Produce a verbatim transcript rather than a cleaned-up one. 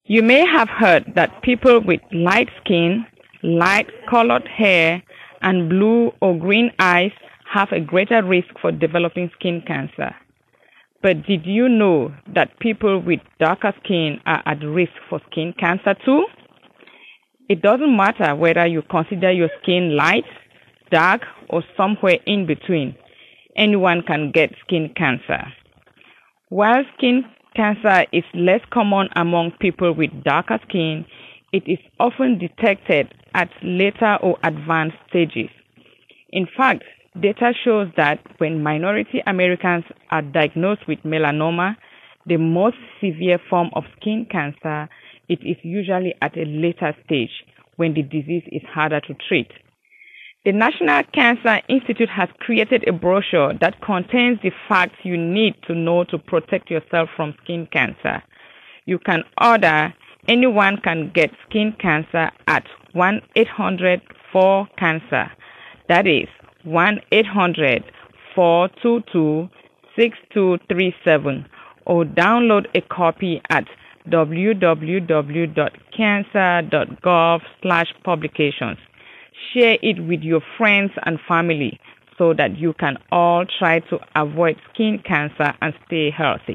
You may have heard that people with light skin, light colored hair, and blue or green eyes have a greater risk for developing skin cancer. But did you know that people with darker skin are at risk for skin cancer too? It doesn't matter whether you consider your skin light, dark, or somewhere in between. Anyone can get skin cancer. While skin cancer is less common among people with darker skin, it is often detected at later or advanced stages. In fact, data shows that when minority Americans are diagnosed with melanoma, the most severe form of skin cancer, it is usually at a later stage when the disease is harder to treat. The National Cancer Institute has created a brochure that contains the facts you need to know to protect yourself from skin cancer. You can order Anyone Can Get Skin Cancer at one eight hundred four cancer. That is one eight hundred four two two six two three seven, or download a copy at w w w dot cancer dot gov slash publications. Share it with your friends and family so that you can all try to avoid skin cancer and stay healthy.